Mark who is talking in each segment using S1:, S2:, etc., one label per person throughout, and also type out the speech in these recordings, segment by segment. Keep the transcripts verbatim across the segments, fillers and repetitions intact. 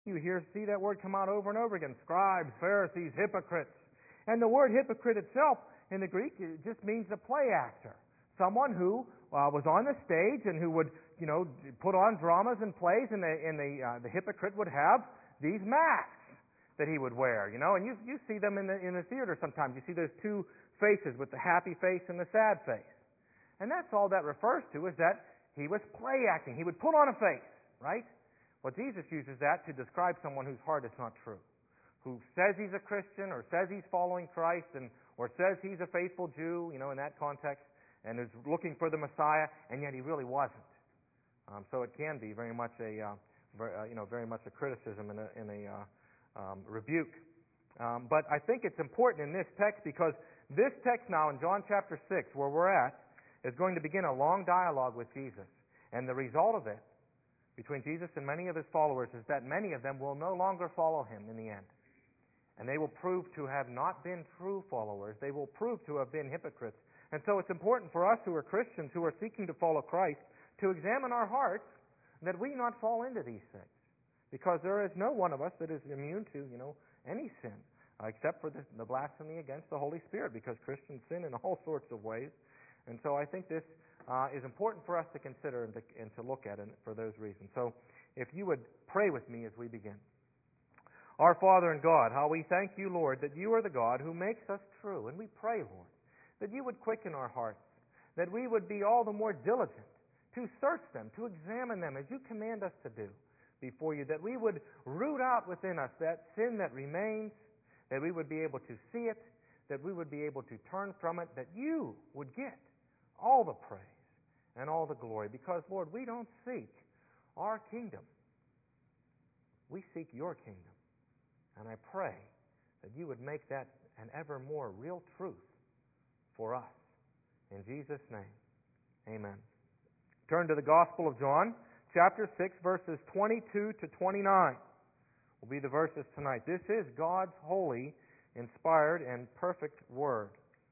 S1: You hear, see that word come out over and over again. Scribes, Pharisees, hypocrites. And the word hypocrite itself in the Greek, it just means a play actor. Someone who uh, was on the stage and who would, you know, put on dramas and plays, and the, and the, uh, the hypocrite would have these masks that he would wear, you know, and you, you see them in the, in the theater sometimes. You see those two faces with the happy face and the sad face. And that's all that refers to, is that he was play acting. He would put on a face, right? Well, Jesus uses that to describe someone whose heart is not true, who says he's a Christian or says he's following Christ and or says he's a faithful Jew, you know, in that context, and is looking for the Messiah, and yet he really wasn't. Um, so it can be very much a, uh, very, uh, you know, very much a criticism and a, and a uh, um, rebuke. Um, but I think it's important in this text because this text now in John chapter six, where we're at, is going to begin a long dialogue with Jesus. And the result of it, between Jesus and many of his followers, is that many of them will no longer follow him in the end. And they will prove to have not been true followers. They will prove to have been hypocrites. And so it's important for us who are Christians, who are seeking to follow Christ, to examine our hearts that we not fall into these things. Because there is no one of us that is immune to, you know, any sin, uh, except for the, the blasphemy against the Holy Spirit, because Christians sin in all sorts of ways. And so I think this uh, is important for us to consider and to, and to look at it for those reasons. So if you would pray with me as we begin. Our Father and God, how we thank you, Lord, that you are the God who makes us true. And we pray, Lord, that you would quicken our hearts, that we would be all the more diligent to search them, to examine them as you command us to do before you, that we would root out within us that sin that remains, that we would be able to see it, that we would be able to turn from it, that you would get all the praise and all the glory. Because, Lord, we don't seek our kingdom. We seek your kingdom. And I pray that you would make that an ever more real truth for us. In Jesus' name, amen. Turn to the Gospel of John, chapter six, verses twenty-two to twenty-nine will be the verses tonight. This is God's holy, inspired, and perfect Word.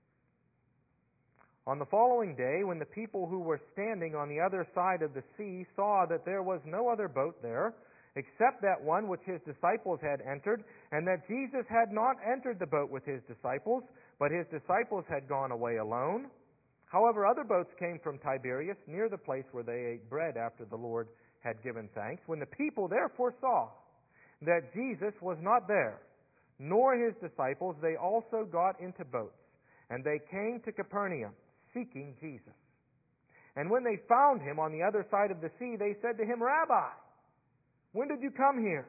S1: On the following day, when the people who were standing on the other side of the sea saw that there was no other boat there, except that one which his disciples had entered, and that Jesus had not entered the boat with his disciples, but his disciples had gone away alone. However, other boats came from Tiberias, near the place where they ate bread after the Lord had given thanks. When the people therefore saw that Jesus was not there, nor his disciples, they also got into boats, and they came to Capernaum, seeking Jesus. And when they found him on the other side of the sea, they said to him, Rabbi, when did you come here?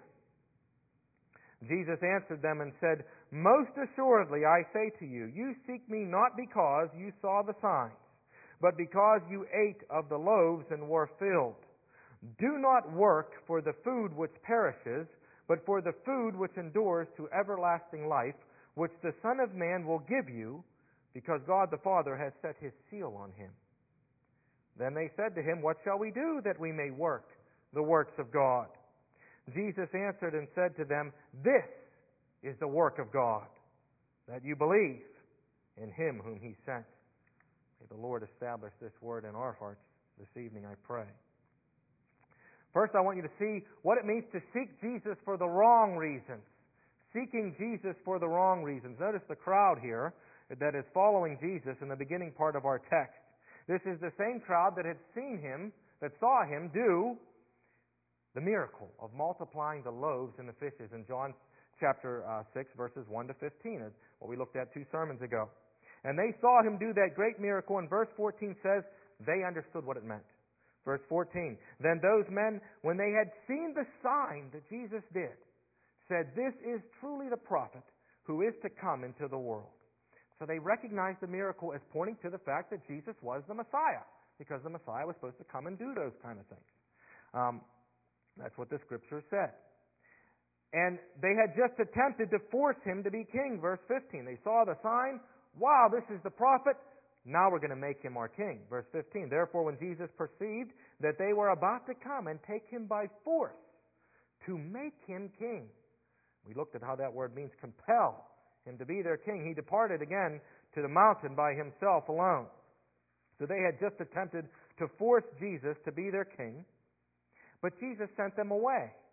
S1: Jesus answered them and said, Most assuredly I say to you, you seek me not because you saw the signs, but because you ate of the loaves and were filled. Do not work for the food which perishes, but for the food which endures to everlasting life, which the Son of Man will give you, because God the Father has set his seal on him. Then they said to him, What shall we do that we may work the works of God? Jesus answered and said to them, This is the work of God, that you believe in him whom he sent. May the Lord establish this word in our hearts this evening, I pray. First, I want you to see what it means to seek Jesus for the wrong reasons. Seeking Jesus for the wrong reasons. Notice the crowd here that is following Jesus in the beginning part of our text. This is the same crowd that had seen him, that saw him do the miracle of multiplying the loaves and the fishes in John chapter uh, six, verses one to fifteen, what we looked at two sermons ago. And they saw him do that great miracle, and verse fourteen says they understood what it meant. Verse fourteen, Then those men, when they had seen the sign that Jesus did, said, This is truly the prophet who is to come into the world. So they recognized the miracle as pointing to the fact that Jesus was the Messiah, because the Messiah was supposed to come and do those kind of things. Um, That's what the Scripture said. And they had just attempted to force him to be king. Verse fifteen. They saw the sign. Wow, this is the prophet. Now we're going to make him our king. Verse fifteen. Therefore, when Jesus perceived that they were about to come and take him by force to make him king. We looked at how that word means compel him to be their king. He departed again to the mountain by himself alone. So they had just attempted to force Jesus to be their king. But Jesus sent them away.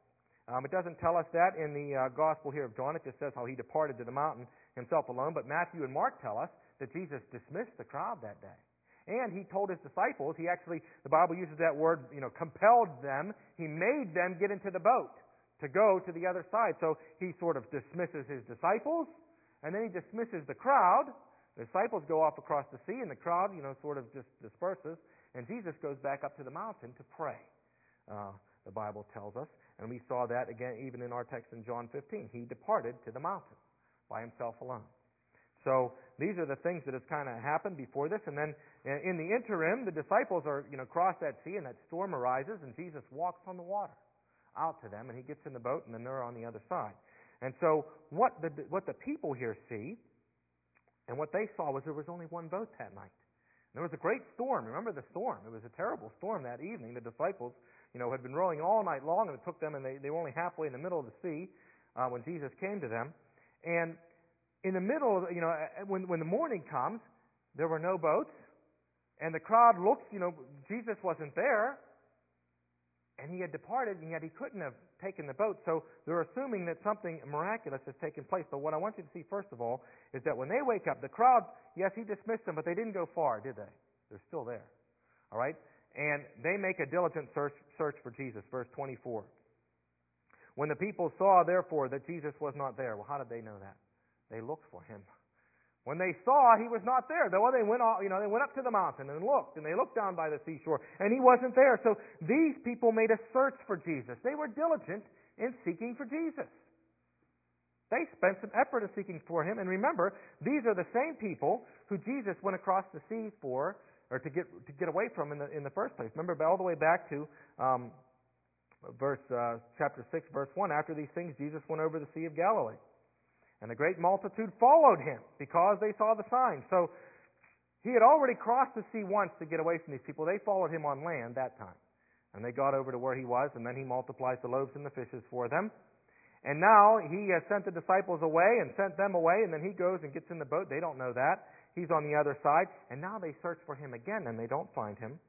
S1: Um, it doesn't tell us that in the uh, Gospel here of John. It just says how he departed to the mountain himself alone. But Matthew and Mark tell us that Jesus dismissed the crowd that day. And he told his disciples, he actually, the Bible uses that word, you know, compelled them. He made them get into the boat to go to the other side. So he sort of dismisses his disciples, and then he dismisses the crowd. The disciples go off across the sea, and the crowd, you know, sort of just disperses. And Jesus goes back up to the mountain to pray, uh, the Bible tells us. And we saw that again even in our text in John fifteen. He departed to the mountain by himself alone. So these are the things that have kind of happened before this. And then in the interim, the disciples are, you know, cross that sea, and that storm arises, and Jesus walks on the water out to them, and he gets in the boat, and then they're on the other side. And so what the what the people here see, and what they saw, was there was only one boat that night. There was a great storm. Remember the storm. It was a terrible storm that evening. The disciples, you know, had been rowing all night long, and it took them, and they, they were only halfway in the middle of the sea uh, when Jesus came to them. And in the middle, of, you know, when when the morning comes, there were no boats, and the crowd looks, you know, Jesus wasn't there, and he had departed, and yet he couldn't have taken the boat. So they're assuming that something miraculous has taken place. But what I want you to see, first of all, is that when they wake up, the crowd, yes, he dismissed them, but they didn't go far, did they? They're still there. All right? And they make a diligent search, search for Jesus, verse twenty-four. When the people saw, therefore, that Jesus was not there, well, how did they know that? They looked for him. When they saw he was not there, though they went, all, you know, they went up to the mountain and looked, and they looked down by the seashore, and he wasn't there. So these people made a search for Jesus. They were diligent in seeking for Jesus. They spent some effort in seeking for him. And remember, these are the same people who Jesus went across the sea for, or to get to get away from in the in the first place. Remember, all the way back to um, verse uh, chapter six, verse one. After these things, Jesus went over the Sea of Galilee. And a great multitude followed him because they saw the sign. So he had already crossed the sea once to get away from these people. They followed him on land that time. And they got over to where he was, and then he multiplies the loaves and the fishes for them. And now he has sent the disciples away and sent them away, and then he goes and gets in the boat. They don't know that. He's on the other side. And now they search for him again, and they don't find him.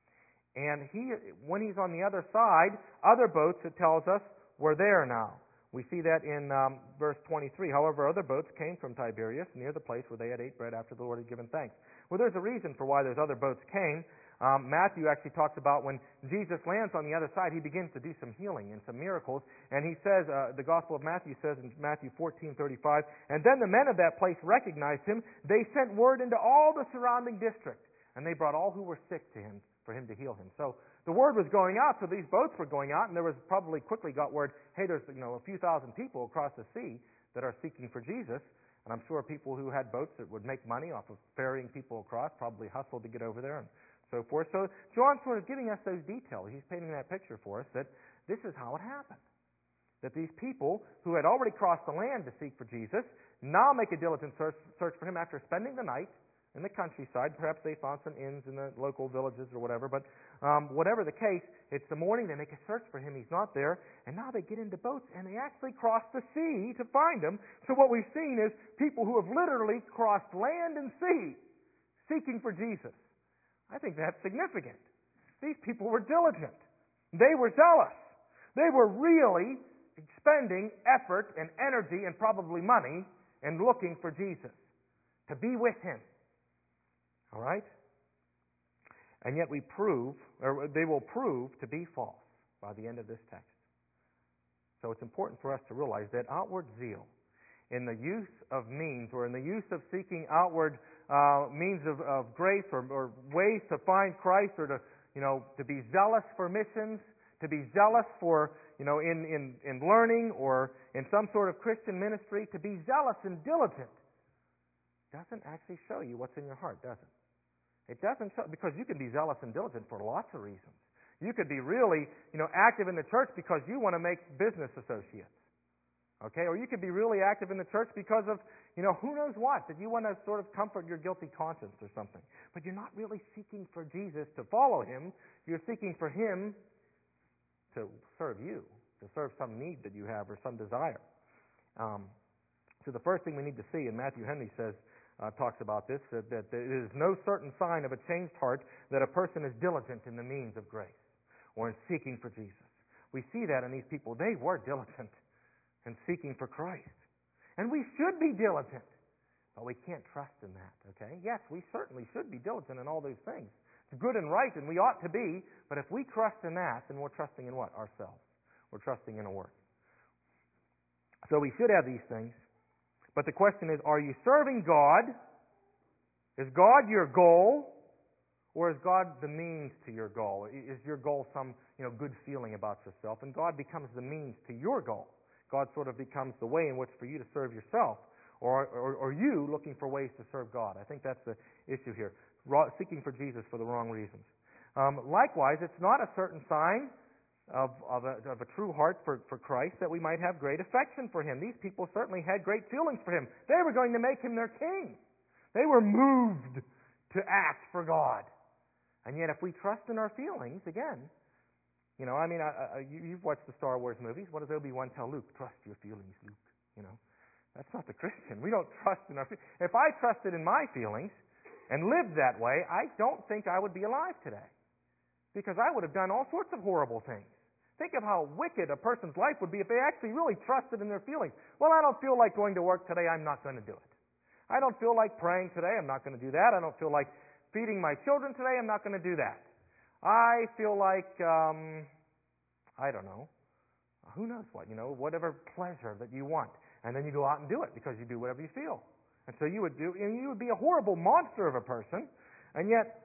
S1: And he, when he's on the other side, other boats, it tells us, were there now. We see that in um, verse twenty-three. However, other boats came from Tiberias, near the place where they had ate bread after the Lord had given thanks. Well, there's a reason for why those other boats came. Um, Matthew actually talks about when Jesus lands on the other side, he begins to do some healing and some miracles. And he says, uh, the Gospel of Matthew says in Matthew fourteen thirty-five, and then the men of that place recognized him. They sent word into all the surrounding district, and they brought all who were sick to him for him to heal him. So the word was going out, so these boats were going out, and there was probably quickly got word, hey, there's, you know, a few thousand people across the sea that are seeking for Jesus. And I'm sure people who had boats that would make money off of ferrying people across probably hustled to get over there and so forth. So John's sort of giving us those details. He's painting that picture for us that this is how it happened. That these people who had already crossed the land to seek for Jesus now make a diligent search, search for him after spending the night in the countryside. Perhaps they found some inns in the local villages or whatever. But um, whatever the case, it's the morning. They make a search for him. He's not there. And now they get into boats, and they actually cross the sea to find him. So what we've seen is people who have literally crossed land and sea seeking for Jesus. I think that's significant. These people were diligent. They were zealous. They were really expending effort and energy and probably money in looking for Jesus, to be with him. All right? And yet we prove, or they will prove to be false by the end of this text. So it's important for us to realize that outward zeal in the use of means, or in the use of seeking outward uh, means of, of grace, or, or ways to find Christ, or to, you know, to be zealous for missions, to be zealous for, you know, in, in, in learning or in some sort of Christian ministry, to be zealous and diligent, doesn't actually show you what's in your heart, does it? It doesn't show, because you can be zealous and diligent for lots of reasons. You could be really, you know, active in the church because you want to make business associates. Okay? Or you could be really active in the church because of, you know, who knows what, that you want to sort of comfort your guilty conscience or something. But you're not really seeking for Jesus to follow him. You're seeking for him to serve you, to serve some need that you have or some desire. Um, so the first thing we need to see, and Matthew Henry says, Uh, talks about this, that, that there is no certain sign of a changed heart that a person is diligent in the means of grace or in seeking for Jesus. we see that in these people. They were diligent in seeking for Christ. And we should be diligent. But we can't trust in that, okay? Yes, we certainly should be diligent in all those things. It's good and right, and we ought to be. But if we trust in that, then we're trusting in what? Ourselves. We're trusting in a work. So we should have these things. But the question is, are you serving God? Is God your goal? Or is God the means to your goal? Is your goal some, you know, good feeling about yourself? And God becomes the means to your goal. God sort of becomes the way in which for you to serve yourself. Or, or, or you looking for ways to serve God. I think that's the issue here. Seeking for Jesus for the wrong reasons. Um, likewise, it's not a certain sign of, of, a, of a true heart for, for Christ that we might have great affection for Him. These people certainly had great feelings for Him. They were going to make Him their king. They were moved to act for God. And yet if we trust in our feelings, again, you know, I mean, I, I, you, you've watched the Star Wars movies. What does Obi-Wan tell Luke? Trust your feelings, Luke. You know. That's not the Christian. We don't trust in our feelings. If I trusted in my feelings and lived that way, I don't think I would be alive today. Because I would have done all sorts of horrible things. Think of how wicked a person's life would be if they actually really trusted in their feelings. Well, I don't feel like going to work today. I'm not going to do it. I don't feel like praying today. I'm not going to do that. I don't feel like feeding my children today. I'm not going to do that. I feel like, um, I don't know, who knows what, you know, whatever pleasure that you want. And then you go out and do it because you do whatever you feel. And so you would do, and you would be a horrible monster of a person. And yet,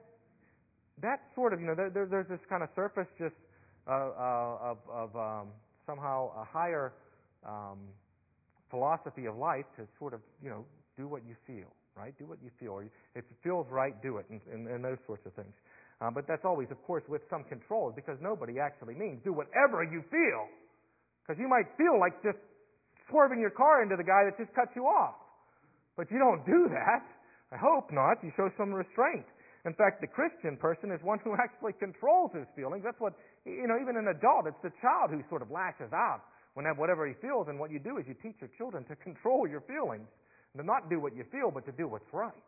S1: that sort of, you know, there, there's this kind of surface just uh, uh, of, of um, somehow a higher um, philosophy of life to sort of, you know, do what you feel, right? Do what you feel. Or if it feels right, do it, and, and, and those sorts of things. Um, but that's always, of course, with some control, because nobody actually means do whatever you feel. Because you might feel like just swerving your car into the guy that just cut you off. But you don't do that. I hope not. You show some restraint. In fact, the Christian person is one who actually controls his feelings. That's what, you know, even an adult, it's the child who sort of lashes out when whatever he feels. And what you do is you teach your children to control your feelings. To not do what you feel, but to do what's right.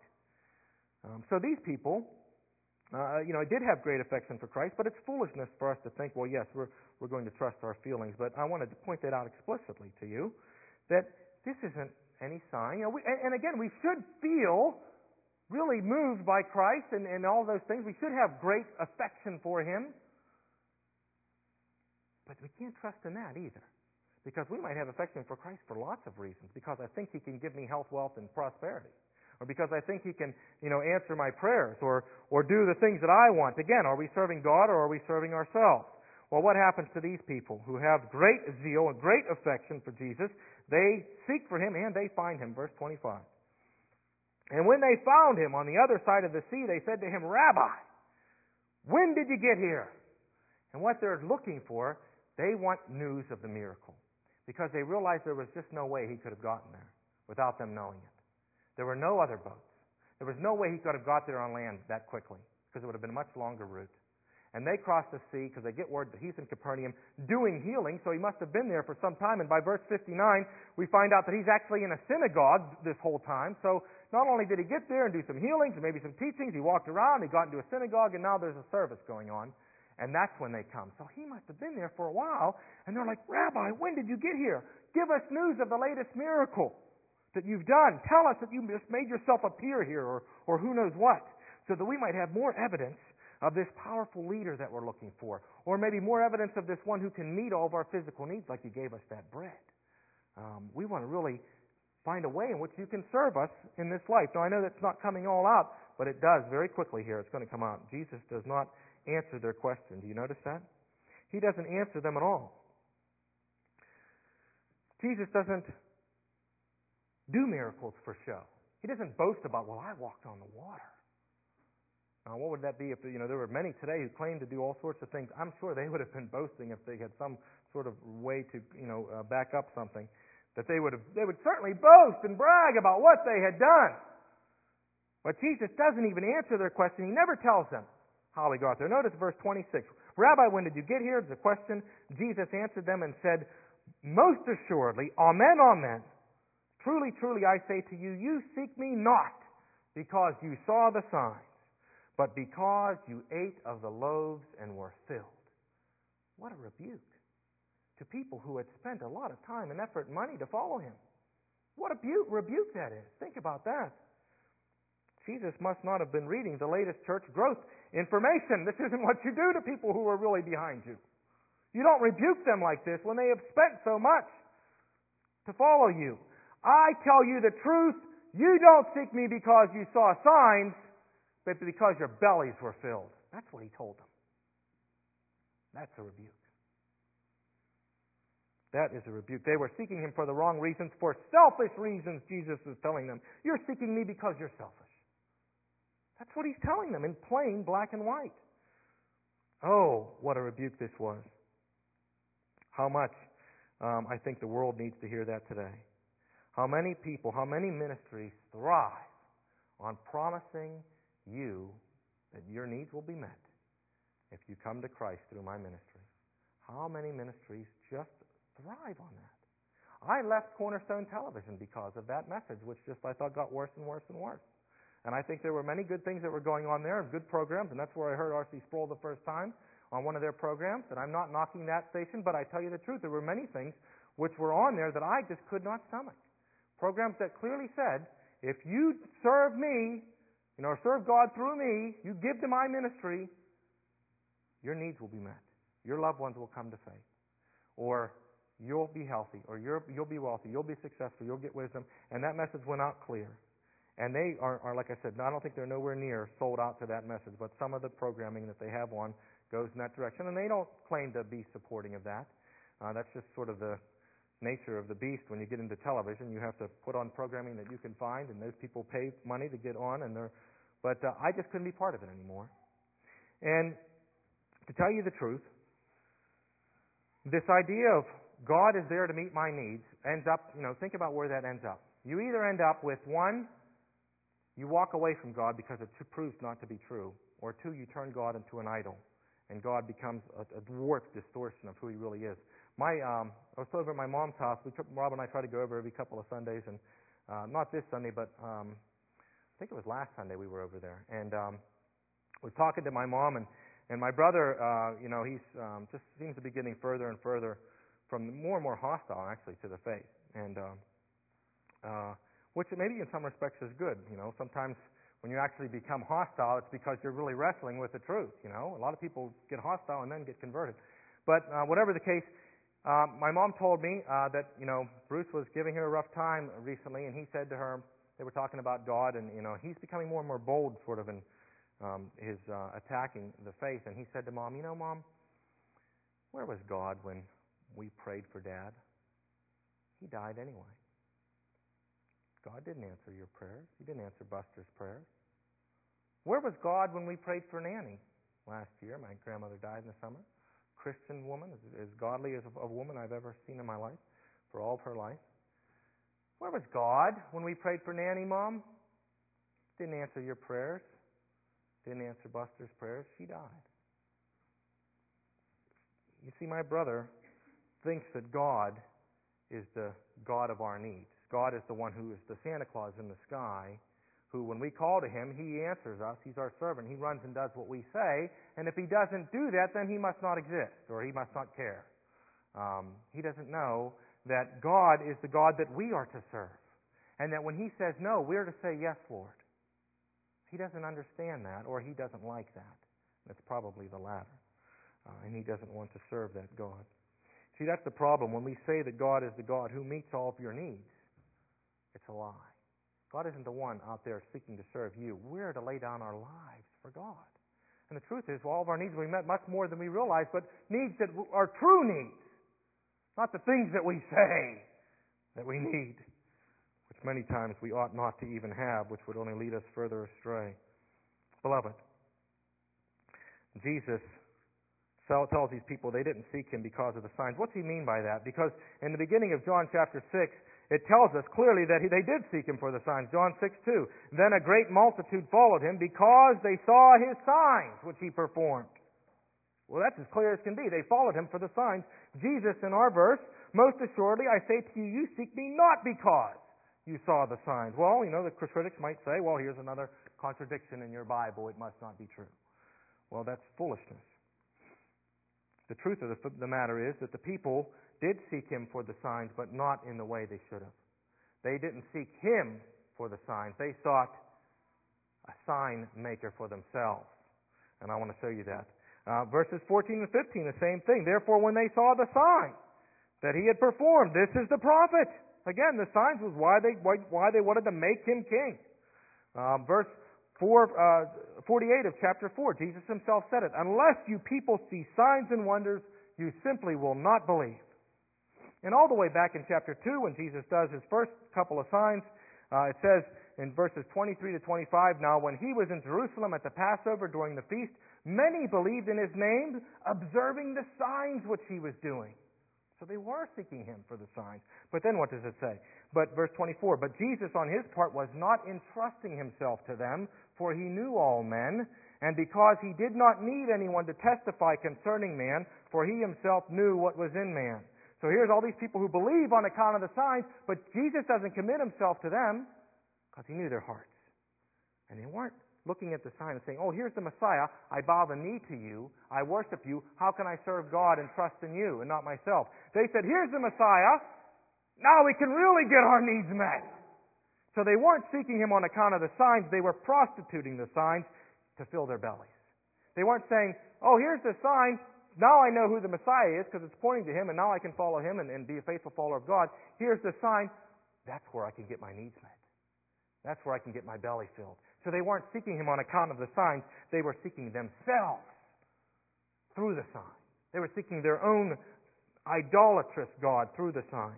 S1: Um, so these people, uh, you know, did have great affection for Christ, but it's foolishness for us to think, well, yes, we're we're going to trust our feelings. But I wanted to point that out explicitly to you, that this isn't any sign. You know, we, and, and again, we should feel really moved by Christ and, and all those things. We should have great affection for Him. But we can't trust in that either. Because we might have affection for Christ for lots of reasons. Because I think He can give me health, wealth, and prosperity. Or because I think He can, you know, answer my prayers or, or do the things that I want. Again, are we serving God or are we serving ourselves? Well, what happens to these people who have great zeal and great affection for Jesus? They seek for Him and they find Him. Verse twenty-five. And when they found Him on the other side of the sea, they said to Him, Rabbi, when did you get here? And what they're looking for, they want news of the miracle. Because they realized there was just no way He could have gotten there without them knowing it. There were no other boats. There was no way He could have got there on land that quickly, because it would have been a much longer route. And they cross the sea because they get word that He's in Capernaum doing healing, so He must have been there for some time. And by verse fifty-nine, we find out that He's actually in a synagogue this whole time. So not only did He get there and do some healings and maybe some teachings, He walked around, He got into a synagogue, and now there's a service going on. And that's when they come. So He must have been there for a while. And they're like, Rabbi, when did you get here? Give us news of the latest miracle that you've done. Tell us that you just made yourself appear here, or, or who knows what, so that we might have more evidence of this powerful leader that we're looking for. Or maybe more evidence of this one who can meet all of our physical needs like You gave us that bread. Um, we want to really find a way in which You can serve us in this life. Now, I know that's not coming all out, but it does very quickly here. It's going to come out. Jesus does not answer their question. Do you notice that? He doesn't answer them at all. Jesus doesn't do miracles for show. He doesn't boast about, well, I walked on the water. Now, what would that be if, you know, there were many today who claimed to do all sorts of things? I'm sure they would have been boasting if they had some sort of way to, you know, uh, back up something. That they would have, they would certainly boast and brag about what they had done. But Jesus doesn't even answer their question. He never tells them how He got there. Notice verse twenty-six. Rabbi, when did you get here? It's a question. Jesus answered them and said, most assuredly, amen, amen. Truly, truly, I say to you, you seek Me not because you saw the signs, but because you ate of the loaves and were filled. What a rebuke. to people who had spent a lot of time and effort and money to follow him. What a rebuke, rebuke that is. Think about that. Jesus must not have been reading the latest church growth information. This isn't what you do to people who are really behind you. You don't rebuke them like this when they have spent so much to follow you. I tell you the truth, you don't seek me because you saw signs, but because your bellies were filled. That's what he told them. That's a rebuke. That is a rebuke. They were seeking him for the wrong reasons, for selfish reasons, Jesus is telling them. You're seeking me because you're selfish. That's what he's telling them in plain black and white. Oh, what a rebuke this was. How much um, I think the world needs to hear that today. How many people, how many ministries thrive on promising you that your needs will be met if you come to Christ through my ministry. How many ministries just thrive on that? I left Cornerstone Television because of that message, which just I thought got worse and worse and worse. And I think there were many good things that were going on there, good programs, and that's where I heard R C Sproul the first time on one of their programs. And I'm not knocking that station, but I tell you the truth, there were many things which were on there that I just could not stomach. Programs that clearly said, if you serve me, you know, serve God through me, you give to my ministry, your needs will be met. Your loved ones will come to faith. Or you'll be healthy, or you're, you'll be wealthy, you'll be successful, you'll get wisdom. And that message went out clear. And they are, are, like I said, I don't think they're nowhere near sold out to that message, but some of the programming that they have on goes in that direction. And they don't claim to be supporting of that. Uh, that's just sort of the nature of the beast. When you get into television, you have to put on programming that you can find, and those people pay money to get on. And they're, but uh, I just couldn't be part of it anymore. And to tell you the truth, this idea of God is there to meet my needs ends up, you know, think about where that ends up. You either end up with, one, you walk away from God because it proves not to be true, or two, you turn God into an idol, and God becomes a, a dwarfed distortion of who He really is. My, um, I was over at my mom's house. We took, Rob and I try to go over every couple of Sundays, and uh, not this Sunday, but um, I think it was last Sunday we were over there, and um, I was talking to my mom, and and my brother, uh, you know, he's um, just seems to be getting further and further from more and more hostile, actually, to the faith, and um, uh, which maybe in some respects is good. You know, sometimes when you actually become hostile, it's because you're really wrestling with the truth. You know, a lot of people get hostile and then get converted. But uh, whatever the case, um, my mom told me uh, that you know Bruce was giving her a rough time recently, and he said to her, they were talking about God, and you know he's becoming more and more bold, sort of in um, his uh, attacking the faith. And he said to Mom, you know, Mom, where was God when we prayed for Dad? He died anyway. God didn't answer your prayers. He didn't answer Buster's prayers. Where was God when we prayed for Nanny last year? My grandmother died in the summer. Christian woman, as, as godly as a, a woman I've ever seen in my life, for all of her life. Where was God when we prayed for Nanny, Mom? Didn't answer your prayers. Didn't answer Buster's prayers. She died. You see, my brother thinks that God is the God of our needs. God is the one who is the Santa Claus in the sky, who when we call to Him, He answers us. He's our servant. He runs and does what we say. And if He doesn't do that, then He must not exist, or He must not care. Um, he doesn't know that God is the God that we are to serve. And that when He says no, we're to say yes, Lord. He doesn't understand that, or He doesn't like that. That's probably the latter. Uh, and He doesn't want to serve that God. See, that's the problem. When we say that God is the God who meets all of your needs, it's a lie. God isn't the one out there seeking to serve you. We're to lay down our lives for God. And the truth is, well, all of our needs will be met much more than we realize, but needs that are true needs, not the things that we say that we need, which many times we ought not to even have, which would only lead us further astray. Beloved, Jesus tells these people they didn't seek Him because of the signs. What's He mean by that? Because in the beginning of John chapter six, it tells us clearly that he, they did seek Him for the signs. John six two. Then a great multitude followed Him because they saw His signs which He performed. Well, that's as clear as can be. They followed Him for the signs. Jesus, in our verse, most assuredly, I say to you, you seek me not because you saw the signs. Well, you know, the critics might say, well, here's another contradiction in your Bible. It must not be true. Well, that's foolishness. The truth of the, the matter is that the people did seek him for the signs, but not in the way they should have. They didn't seek him for the signs. They sought a sign maker for themselves. And I want to show you that. Uh, verses fourteen and fifteen, the same thing. Therefore, when they saw the sign that he had performed, this is the prophet. Again, the signs was why they why, why they wanted to make him king. Um, verse four, uh, forty-eight of chapter four, Jesus himself said it. Unless you people see signs and wonders, you simply will not believe. And all the way back in chapter two, when Jesus does his first couple of signs, uh, it says in verses twenty-three to twenty-five, now when he was in Jerusalem at the Passover during the feast, many believed in his name, observing the signs which he was doing. So they were seeking him for the signs. But then what does it say? But verse twenty-four, but Jesus on his part was not entrusting himself to them, for he knew all men, and because he did not need anyone to testify concerning man, for he himself knew what was in man. So here's all these people who believe on account of the signs, but Jesus doesn't commit himself to them because he knew their hearts. And they weren't looking at the sign and saying, oh, here's the Messiah. I bow the knee to you. I worship you. How can I serve God and trust in you and not myself? They said, here's the Messiah. Now we can really get our needs met. So they weren't seeking him on account of the signs. They were prostituting the signs to fill their bellies. They weren't saying, oh, here's the sign. Now I know who the Messiah is because it's pointing to him, and now I can follow him and, and be a faithful follower of God. Here's the sign. That's where I can get my needs met. That's where I can get my belly filled. So they weren't seeking him on account of the signs. They were seeking themselves through the sign. They were seeking their own idolatrous God through the sign.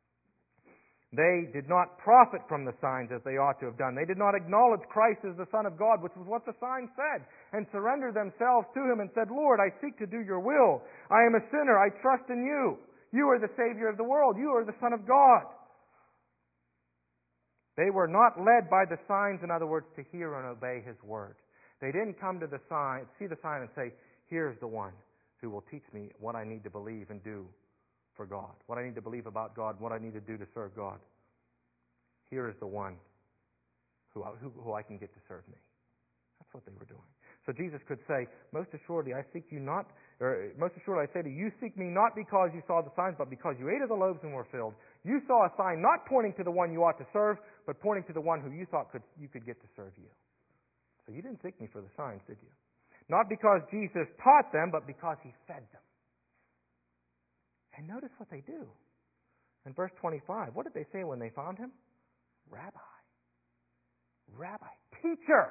S1: They did not profit from the signs as they ought to have done. They did not acknowledge Christ as the Son of God, which was what the sign said, and surrender themselves to him and said, Lord, I seek to do your will. I am a sinner. I trust in you. You are the Savior of the world. You are the Son of God. They were not led by the signs, in other words, to hear and obey his word. They didn't come to the sign, see the sign and say, here's the one who will teach me what I need to believe and do for God, what I need to believe about God, what I need to do to serve God. Here is the one who I, who, who I can get to serve me. That's what they were doing. So Jesus could say, most assuredly I seek you not, or most assuredly I say to you, you seek me not because you saw the signs, but because you ate of the loaves and were filled. You saw a sign not pointing to the one you ought to serve, but pointing to the one who you thought could, you could get to serve you. So you didn't seek me for the signs, did you? Not because Jesus taught them, but because he fed them. And notice what they do. In verse twenty-five, what did they say when they found him? Rabbi. Rabbi. Teacher.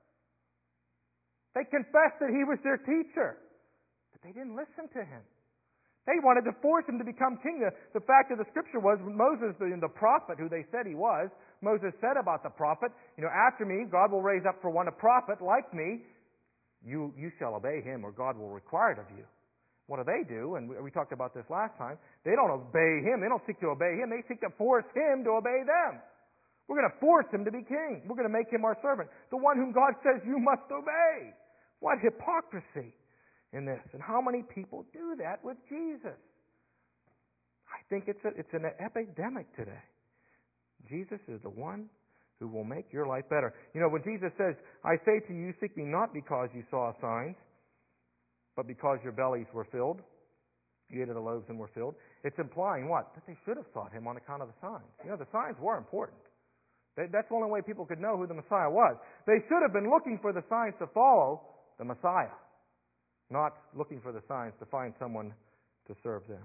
S1: They confessed that he was their teacher. But they didn't listen to him. They wanted to force him to become king. The, the fact of the scripture was Moses, the, the prophet who they said he was, Moses said about the prophet, you know, after me, God will raise up for one a prophet like me. You, you shall obey him or God will require it of you. What do they do? And we, we talked about this last time. They don't obey him. They don't seek to obey him. They seek to force him to obey them. We're going to force him to be king. We're going to make him our servant. The one whom God says you must obey. What hypocrisy in this. And how many people do that with Jesus? I think it's, a, it's an epidemic today. Jesus is the one who will make your life better. You know, when Jesus says, I say to you, seek me not because you saw signs, but because your bellies were filled, you ate of the loaves and were filled, it's implying what? That they should have sought him on account of the signs. You know, the signs were important. That's the only way people could know who the Messiah was. They should have been looking for the signs to follow the Messiah, not looking for the signs to find someone to serve them.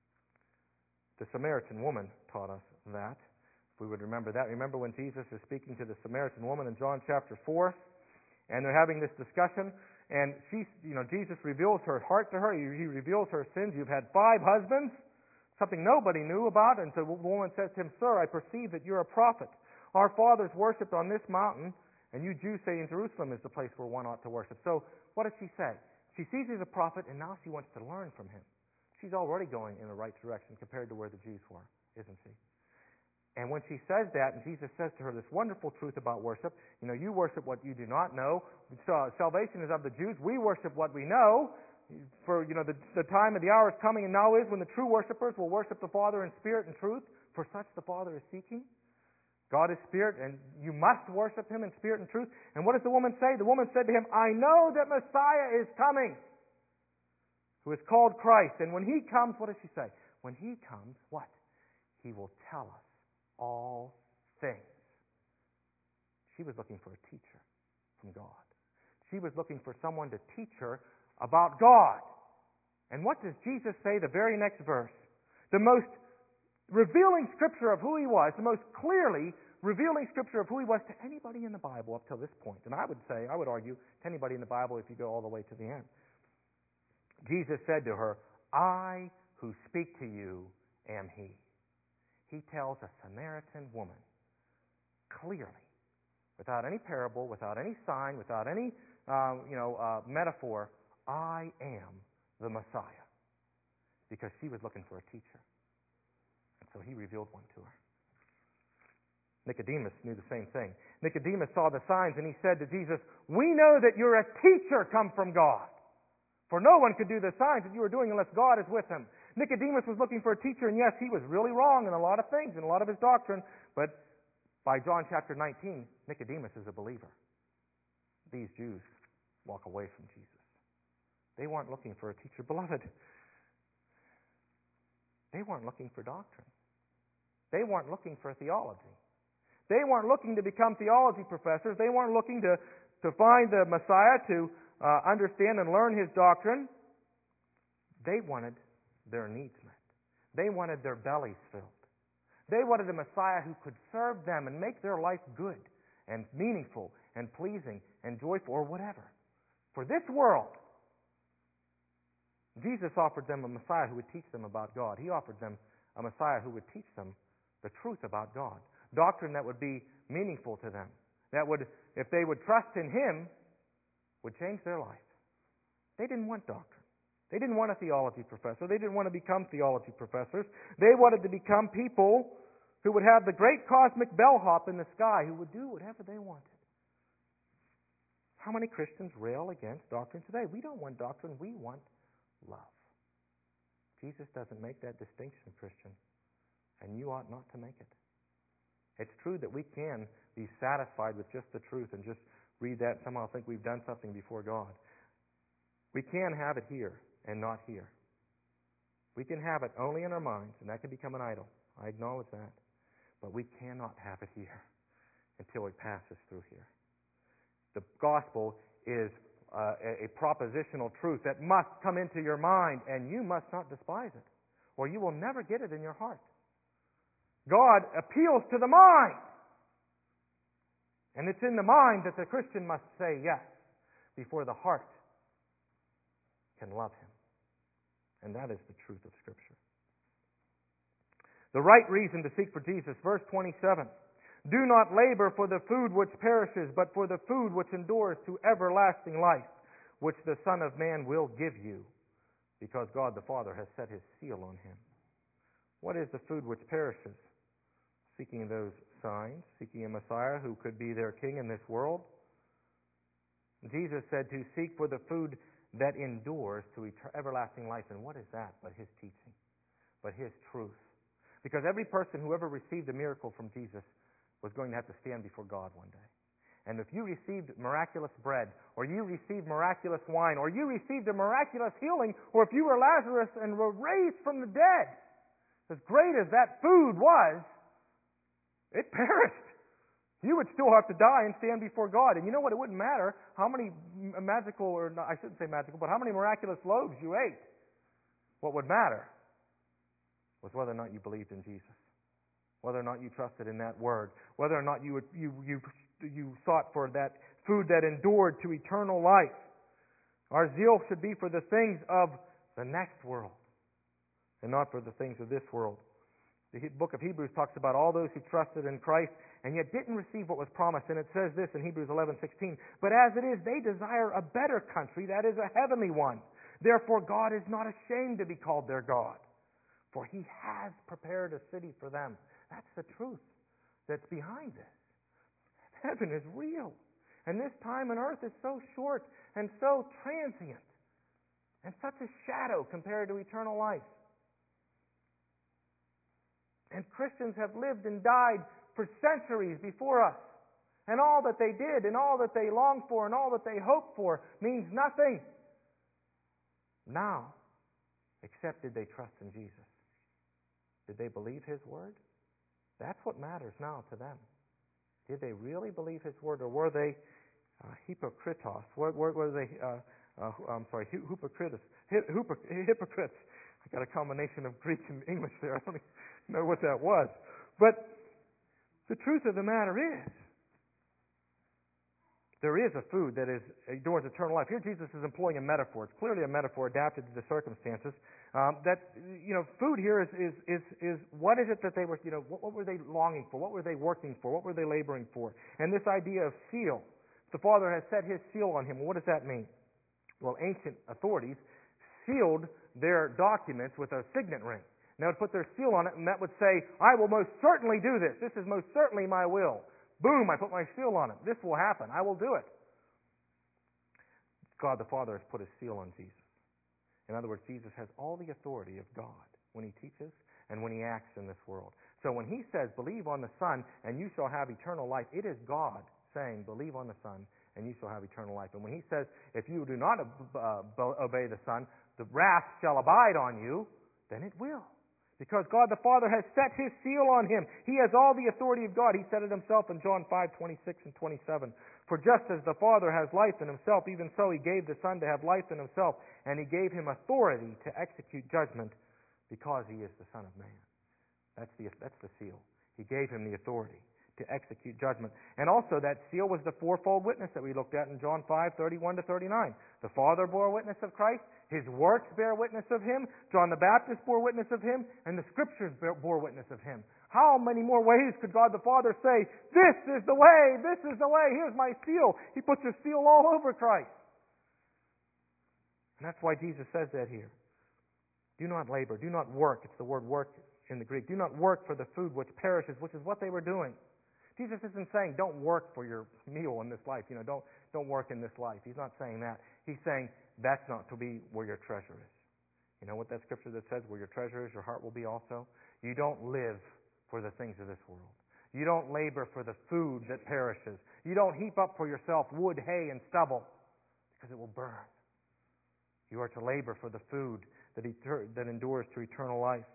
S1: The Samaritan woman taught us that. If we would remember that. Remember when Jesus is speaking to the Samaritan woman in John chapter four, and they're having this discussion, and she, you know, Jesus reveals her heart to her. He, he reveals her sins. You've had five husbands, something nobody knew about. And so the woman says to him, Sir, I perceive that you're a prophet. Our fathers worshipped on this mountain, and you Jews say in Jerusalem is the place where one ought to worship. So what does she say? She sees he's a prophet, and now she wants to learn from him. She's already going in the right direction compared to where the Jews were, isn't she? And when she says that, and Jesus says to her this wonderful truth about worship, you know, you worship what you do not know. So salvation is of the Jews. We worship what we know. For, you know, the, the time of the hour is coming and now is when the true worshipers will worship the Father in spirit and truth. For such the Father is seeking. God is spirit, and you must worship him in spirit and truth. And what does the woman say? The woman said to him, I know that Messiah is coming. who is called Christ. And when He comes, what does she say? When He comes, what? He will tell us all things. She was looking for a teacher from God. She was looking for someone to teach her about God. And what does Jesus say the very next verse? The most revealing scripture of who He was, the most clearly revealing scripture of who He was to anybody in the Bible up till this point. And I would say, I would argue, to anybody in the Bible if you go all the way to the end. Jesus said to her, I who speak to you am He. He tells a Samaritan woman clearly, without any parable, without any sign, without any uh, you know uh, metaphor, I am the Messiah. Because she was looking for a teacher. And so He revealed one to her. Nicodemus knew the same thing. Nicodemus saw the signs and he said to Jesus, we know that you're a teacher come from God. For no one could do the signs that you are doing unless God is with him. Nicodemus was looking for a teacher, and yes, he was really wrong in a lot of things, in a lot of his doctrine, but by John chapter nineteen, Nicodemus is a believer. These Jews walk away from Jesus. They weren't looking for a teacher. Beloved, they weren't looking for doctrine. They weren't looking for theology. They weren't looking to become theology professors. They weren't looking to, to find the Messiah, to uh, understand and learn His doctrine. They wanted their needs met. They wanted their bellies filled. They wanted a Messiah who could serve them and make their life good and meaningful and pleasing and joyful or whatever. For this world, Jesus offered them a Messiah who would teach them about God. He offered them a Messiah who would teach them the truth about God. Doctrine that would be meaningful to them. That would, if they would trust in Him, would change their life. They didn't want doctrine. They didn't want a theology professor. They didn't want to become theology professors. They wanted to become people who would have the great cosmic bellhop in the sky who would do whatever they wanted. How many Christians rail against doctrine today? We don't want doctrine. We want love. Jesus doesn't make that distinction, Christian, and you ought not to make it. It's true that we can be satisfied with just the truth and just read that and somehow think we've done something before God. We can have it here and not here. We can have it only in our minds, and that can become an idol. I acknowledge that. But we cannot have it here until it passes through here. The gospel is uh, a, a propositional truth that must come into your mind, and you must not despise it, or you will never get it in your heart. God appeals to the mind. And it's in the mind that the Christian must say yes before the heart can love Him. And that is the truth of Scripture. The right reason to seek for Jesus, verse twenty-seven. Do not labor for the food which perishes, but for the food which endures to everlasting life, which the Son of Man will give you, because God the Father has set His seal on Him. What is the food which perishes? Seeking those signs, seeking a Messiah who could be their king in this world. Jesus said to seek for the food that endures to everlasting life. And what is that but His teaching, but His truth? Because every person who ever received a miracle from Jesus was going to have to stand before God one day. And if you received miraculous bread, or you received miraculous wine, or you received a miraculous healing, or if you were Lazarus and were raised from the dead, as great as that food was, it perished. You would still have to die and stand before God. And you know what? It wouldn't matter how many magical, or not, I shouldn't say magical, but how many miraculous loaves you ate. What would matter was whether or not you believed in Jesus, whether or not you trusted in that word, whether or not you would, you you you sought for that food that endured to eternal life. Our zeal should be for the things of the next world, and not for the things of this world. The book of Hebrews talks about all those who trusted in Christ and yet didn't receive what was promised. And it says this in Hebrews eleven sixteen, but as it is, they desire a better country, that is a heavenly one. Therefore God is not ashamed to be called their God, for He has prepared a city for them. That's the truth that's behind this. Heaven is real. And this time on earth is so short and so transient and such a shadow compared to eternal life. And Christians have lived and died for centuries before us. And all that they did and all that they longed for and all that they hoped for means nothing. Now, except did they trust in Jesus? Did they believe His word? That's what matters now to them. Did they really believe His word, or were they uh, hypocritos? Were, were, were they, uh, uh, I'm sorry, hypocrites? Hypocrites. I got a combination of Greek and English there. I don't even know what that was. But the truth of the matter is, there is a food that is endures eternal life. Here Jesus is employing a metaphor. It's clearly a metaphor adapted to the circumstances. Um, that, you know, food here is, is, is, is what is it that they were, you know, what, what were they longing for? What were they working for? What were they laboring for? And this idea of seal. The Father has set His seal on Him. What does that mean? Well, ancient authorities sealed their documents with a signet ring. And they would put their seal on it, and that would say, I will most certainly do this. This is most certainly my will. Boom, I put my seal on it. This will happen. I will do it. God the Father has put His seal on Jesus. In other words, Jesus has all the authority of God when He teaches and when He acts in this world. So when He says, believe on the Son and you shall have eternal life, it is God saying, believe on the Son and you shall have eternal life. And when He says, if you do not uh, obey the Son, the wrath shall abide on you, then it will. Because God the Father has set His seal on Him. He has all the authority of God. He said it Himself in John five, twenty-six and twenty-seven. For just as the Father has life in Himself, even so He gave the Son to have life in Himself, and He gave Him authority to execute judgment because He is the Son of Man. That's the, that's the seal. He gave Him the authority to execute judgment. And also that seal was the fourfold witness that we looked at in John five, thirty-one to thirty-nine. The Father bore witness of Christ, His works bear witness of Him, John the Baptist bore witness of Him, and the Scriptures bore witness of Him. How many more ways could God the Father say, this is the way, this is the way, here's my seal. He puts His seal all over Christ. And that's why Jesus says that here. Do not labor, do not work. It's the word work in the Greek. Do not work for the food which perishes, which is what they were doing. Jesus isn't saying don't work for your meal in this life. You know, don't don't work in this life. He's not saying that. He's saying that's not to be where your treasure is. You know what that scripture that says, where your treasure is, your heart will be also? You don't live for the things of this world. You don't labor for the food that perishes. You don't heap up for yourself wood, hay, and stubble, because it will burn. You are to labor for the food that, eter- that endures to eternal life.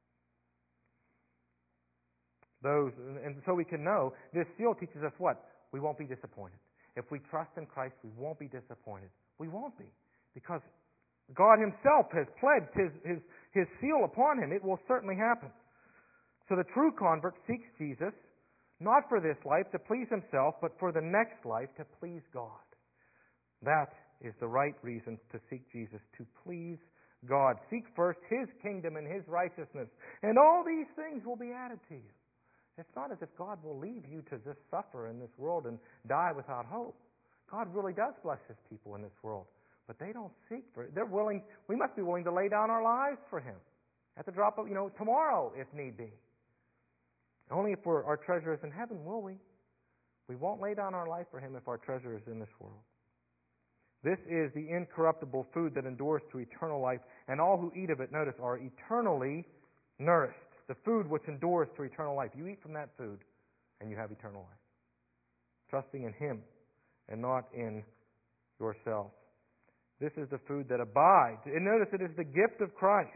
S1: Those, and so we can know, this seal teaches us what? We won't be disappointed. If we trust in Christ, we won't be disappointed. We won't be. Because God Himself has pledged His, His, His seal upon Him. It will certainly happen. So the true convert seeks Jesus, not for this life to please himself, but for the next life to please God. That is the right reason to seek Jesus, to please God. Seek first His kingdom and His righteousness, and all these things will be added to you. It's not as if God will leave you to just suffer in this world and die without hope. God really does bless His people in this world, but they don't seek for it. They're willing. We must be willing to lay down our lives for Him at the drop of, you know, tomorrow if need be. Only if we're, our treasure is in heaven will we. We won't lay down our life for Him if our treasure is in this world. This is the incorruptible food that endures to eternal life, and all who eat of it, notice, are eternally nourished. The food which endures to eternal life. You eat from that food, and you have eternal life. Trusting in Him, and not in yourself. This is the food that abides. And notice it is the gift of Christ.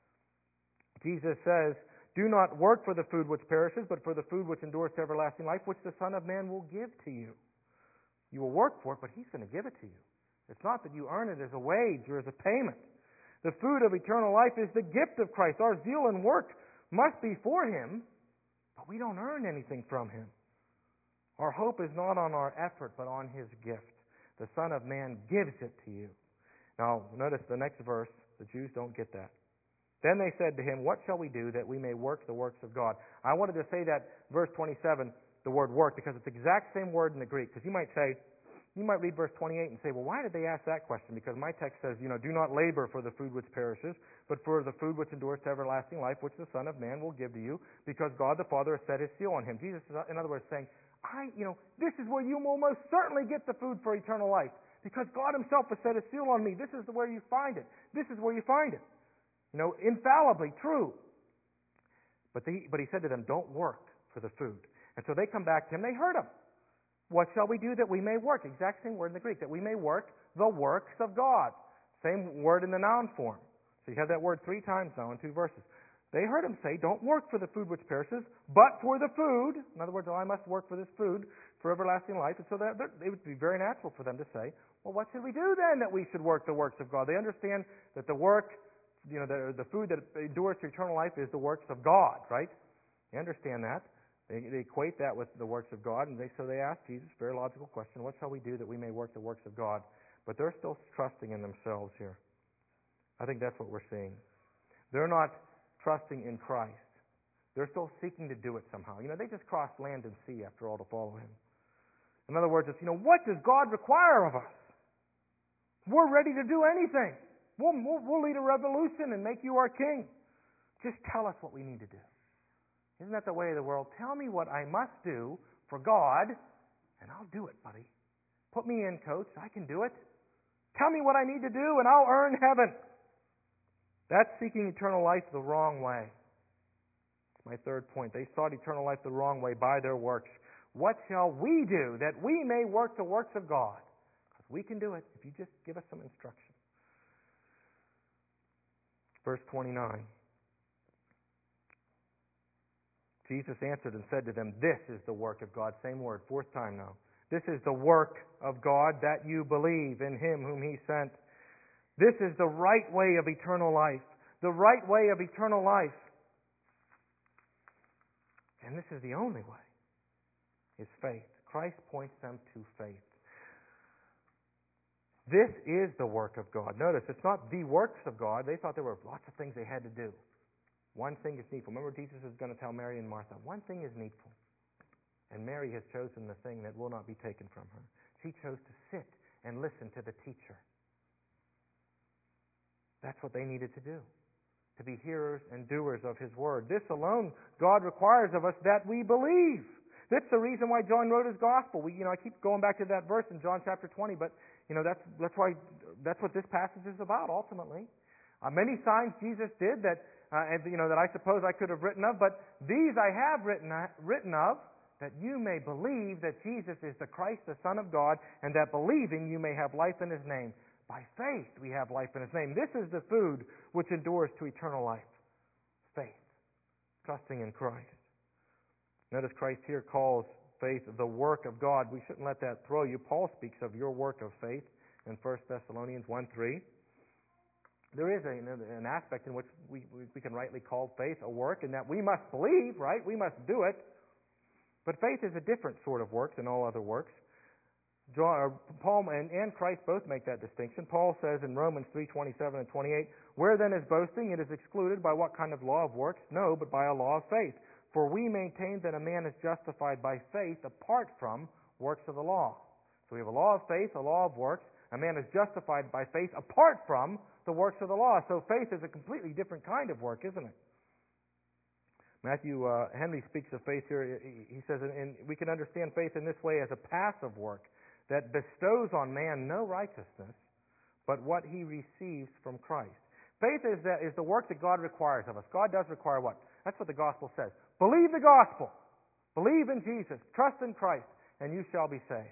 S1: Jesus says, do not work for the food which perishes, but for the food which endures to everlasting life, which the Son of Man will give to you. You will work for it, but He's going to give it to you. It's not that you earn it as a wage or as a payment. The food of eternal life is the gift of Christ. Our zeal and work must be for Him, but we don't earn anything from Him. Our hope is not on our effort, but on His gift. The Son of Man gives it to you. Now, notice the next verse. The Jews don't get that. Then they said to Him, what shall we do that we may work the works of God? I wanted to say that, verse twenty-seven, the word work, because it's the exact same word in the Greek. Because you might say, you might read verse twenty-eight and say, well, why did they ask that question? Because my text says, you know, do not labor for the food which perishes, but for the food which endures to everlasting life, which the Son of Man will give to you, because God the Father has set His seal on Him. Jesus is, in other words, saying, I, you know, this is where you will most certainly get the food for eternal life, because God Himself has set His seal on me. This is where you find it. This is where you find it. You know, infallibly true. But, they, but He said to them, don't work for the food. And so they come back to Him. They heard Him. What shall we do that we may work? Exact same word in the Greek, that we may work the works of God. Same word in the noun form. So you have that word three times now in two verses. They heard him say, don't work for the food which perishes, but for the food. In other words, oh, I must work for this food for everlasting life. And so that, that, it would be very natural for them to say, well, what should we do then that we should work the works of God? They understand that the work, you know, the, the food that endures to eternal life is the works of God, right? They understand that. They, they equate that with the works of God, and they, so they ask Jesus a very logical question, what shall we do that we may work the works of God? But they're still trusting in themselves here. I think that's what we're seeing. They're not trusting in Christ. They're still seeking to do it somehow. You know, they just crossed land and sea after all to follow Him. In other words, it's, you know, what does God require of us? We're ready to do anything. We'll, we'll, we'll lead a revolution and make you our king. Just tell us what we need to do. Isn't that the way of the world? Tell me what I must do for God, and I'll do it, buddy. Put me in, coach. I can do it. Tell me what I need to do, and I'll earn heaven. That's seeking eternal life the wrong way. That's my third point. They sought eternal life the wrong way by their works. What shall we do that we may work the works of God? Because we can do it if you just give us some instruction. Verse twenty-nine. Jesus answered and said to them, this is the work of God. Same word, fourth time now. This is the work of God, that you believe in Him whom He sent. This is the right way of eternal life. The right way of eternal life. And this is the only way, is faith. Christ points them to faith. This is the work of God. Notice, it's not the works of God. They thought there were lots of things they had to do. One thing is needful. Remember, Jesus is going to tell Mary and Martha, one thing is needful. And Mary has chosen the thing that will not be taken from her. She chose to sit and listen to the teacher. That's what they needed to do, to be hearers and doers of His word. This alone God requires of us, that we believe. That's the reason why John wrote his gospel. We, you know, I keep going back to that verse in John chapter twenty, but you know that's that's why that's what this passage is about ultimately. Uh, many signs Jesus did that uh, and, you know that I suppose I could have written of, but these I have written uh, written of, that you may believe that Jesus is the Christ, the Son of God, and that believing you may have life in His name. By faith we have life in His name. This is the food which endures to eternal life. Faith. Trusting in Christ. Notice Christ here calls faith the work of God. We shouldn't let that throw you. Paul speaks of your work of faith in First Thessalonians one three. There is a, an aspect in which we, we can rightly call faith a work, in that we must believe, right? We must do it. But faith is a different sort of work than all other works. Paul and, and Christ both make that distinction. Paul says in Romans three twenty-seven and twenty-eight, where then is boasting? It is excluded by what kind of law of works? No, but by a law of faith. For we maintain that a man is justified by faith apart from works of the law. So we have a law of faith, a law of works. A man is justified by faith apart from the works of the law. So faith is a completely different kind of work, isn't it? Matthew uh, Henry speaks of faith here. He says, and we can understand faith in this way as a passive work that bestows on man no righteousness, but what he receives from Christ. Faith is, that, is the work that God requires of us. God does require what? That's what the gospel says. Believe the gospel. Believe in Jesus. Trust in Christ, and you shall be saved.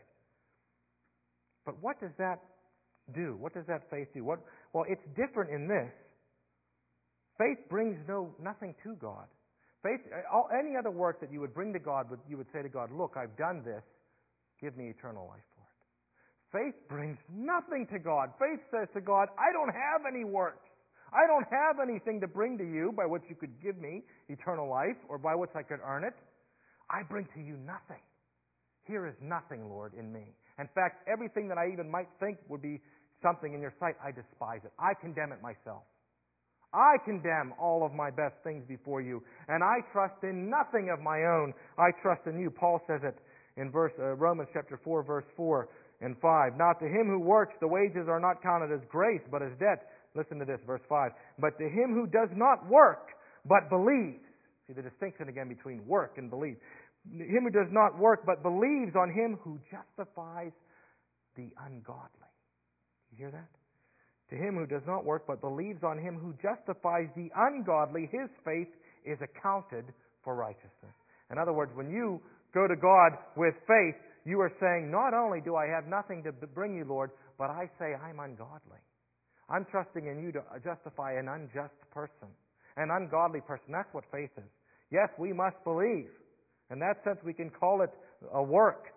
S1: But what does that do? What does that faith do? What, well, it's different in this. Faith brings no nothing to God. Faith, all, any other work that you would bring to God, would, you would say to God, look, I've done this. Give me eternal life for it. Faith brings nothing to God. Faith says to God, I don't have any works. I don't have anything to bring to you by which you could give me eternal life or by which I could earn it. I bring to you nothing. Here is nothing, Lord, in me. In fact, everything that I even might think would be something in your sight, I despise it. I condemn it myself. I condemn all of my best things before you, and I trust in nothing of my own. I trust in you. Paul says it in verse uh, Romans chapter four, verse four and five. Now to him who works, the wages are not counted as grace, but as debt. Listen to this, verse five. But to him who does not work, but believes. See the distinction again between work and believe. Him who does not work, but believes on him who justifies the ungodly. You hear that? To him who does not work, but believes on him who justifies the ungodly, his faith is accounted for righteousness. In other words, when you go to God with faith, you are saying, not only do I have nothing to bring you, Lord, but I say I'm ungodly. I'm trusting in you to justify an unjust person, an ungodly person. That's what faith is. Yes, we must believe. In that sense, we can call it a work.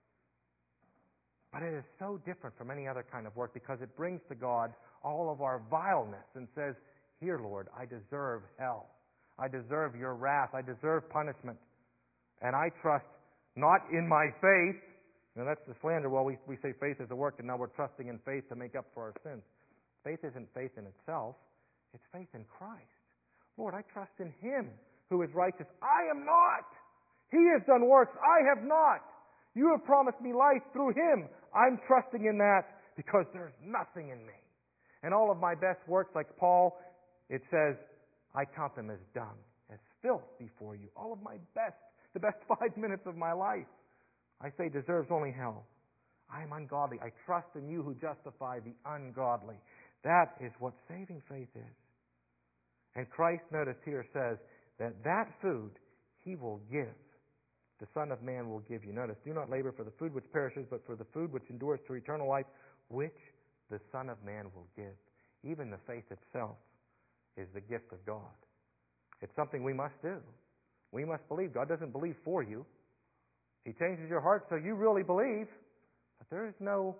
S1: But it is so different from any other kind of work because it brings to God all of our vileness and says, here, Lord, I deserve hell. I deserve your wrath. I deserve punishment. And I trust not in my faith. Now that's the slander. Well, we, we say faith is a work, and now we're trusting in faith to make up for our sins. Faith isn't faith in itself. It's faith in Christ. Lord, I trust in Him who is righteous. I am not. He has done works. I have not. You have promised me life through Him. I'm trusting in that because there's nothing in me. And all of my best works, like Paul, it says, I count them as dung, as filth before you. All of my best, the best five minutes of my life, I say deserves only hell. I am ungodly. I trust in you who justify the ungodly. That is what saving faith is. And Christ, notice here, says that that food He will give. The Son of Man will give you. Notice, do not labor for the food which perishes, but for the food which endures to eternal life, which the Son of Man will give. Even the faith itself is the gift of God. It's something we must do. We must believe. God doesn't believe for you. He changes your heart so you really believe, but there is no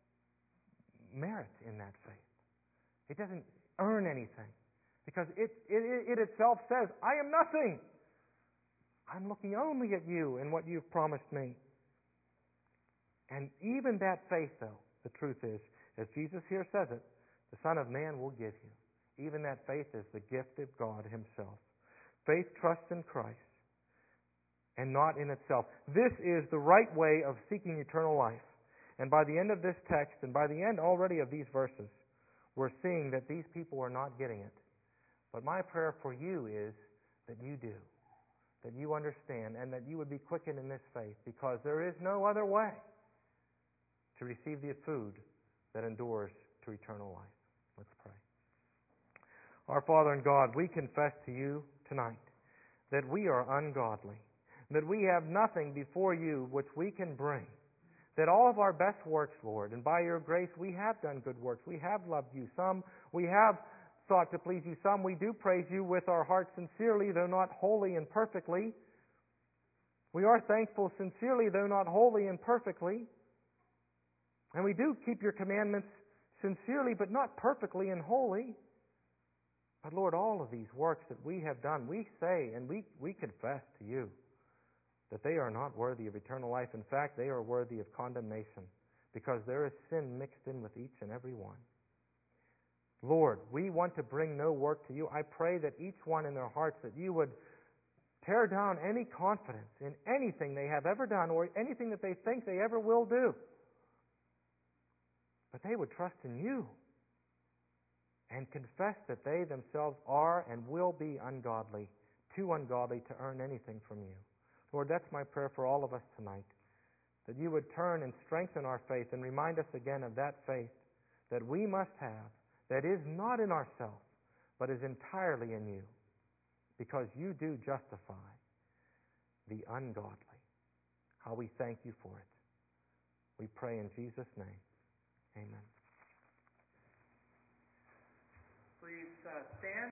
S1: merit in that faith. It doesn't earn anything because it, it, it itself says, I am nothing. I'm looking only at you and what you've promised me. And even that faith, though, the truth is, as Jesus here says it, the Son of Man will give you. Even that faith is the gift of God Himself. Faith trusts in Christ and not in itself. This is the right way of seeking eternal life. And by the end of this text, and by the end already of these verses, we're seeing that these people are not getting it. But my prayer for you is that you do. That you understand and that you would be quickened in this faith, because there is no other way to receive the food that endures to eternal life. Let's pray. Our Father and God, we confess to you tonight that we are ungodly, that we have nothing before you which we can bring, that all of our best works, Lord, and by your grace we have done good works. We have loved you. Some we have sought to please you. Some we do praise you with our hearts sincerely, though not wholly and perfectly. We are thankful sincerely, though not wholly and perfectly. And we do keep your commandments sincerely, but not perfectly and wholly. But Lord, all of these works that we have done, we say and we, we confess to you that they are not worthy of eternal life. In fact, they are worthy of condemnation, because there is sin mixed in with each and every one. Lord, we want to bring no work to you. I pray that each one in their hearts, that you would tear down any confidence in anything they have ever done or anything that they think they ever will do. But they would trust in you and confess that they themselves are and will be ungodly, too ungodly to earn anything from you. Lord, that's my prayer for all of us tonight, that you would turn and strengthen our faith and remind us again of that faith that we must have, that is not in ourselves, but is entirely in you, because you do justify the ungodly. How we thank you for it. We pray in Jesus' name. Amen. Please uh, stand.